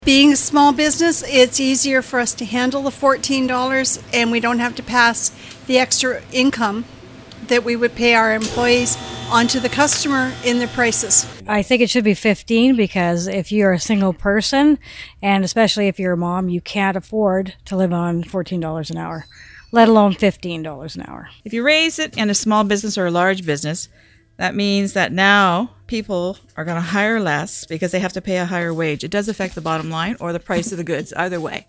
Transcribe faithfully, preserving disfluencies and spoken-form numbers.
Being a small business, it's easier for us to handle the fourteen dollars, and we don't have to pass the extra income that we would pay our employees onto the customer in their prices. I think it should be fifteen because if you're a single person, and especially if you're a mom, you can't afford to live on fourteen dollars an hour, let alone fifteen dollars an hour. If you raise it in a small business or a large business, that means that now people are going to hire less because they have to pay a higher wage. It does affect the bottom line or the price of the goods, either way.